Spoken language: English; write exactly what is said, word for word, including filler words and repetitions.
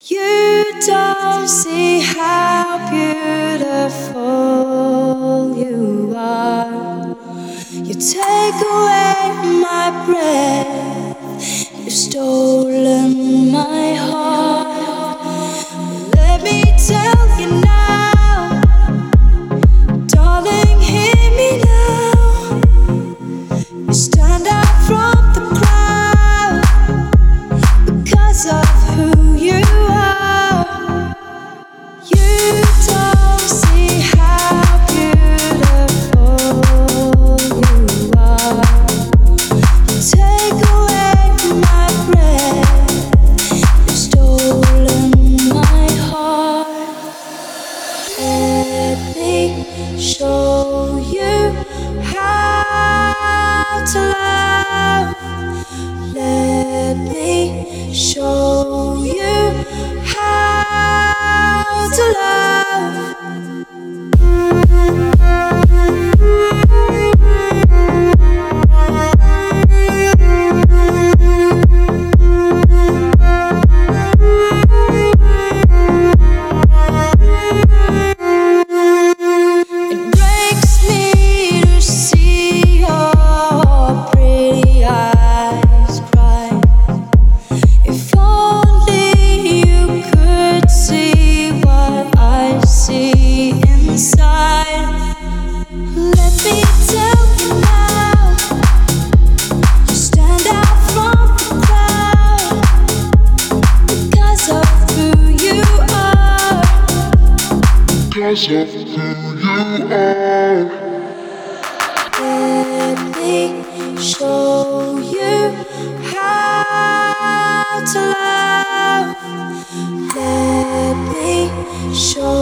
You don't see how beautiful you are. You take away my breath. You've stolen my heart. Let me tell you now, darling, hear me now. You stand out from the crowd because of who you are. You don't see how beautiful you are. You take away my breath. You've stolen my heart. Let me show you how to love. Let me show you how to love. It breaks me to see your pretty eyes cry. If only you could see what I see inside. Let me tell you now, you stand out from the crowd because of who you are. Because of who you are. Let me show you how to love. Let me show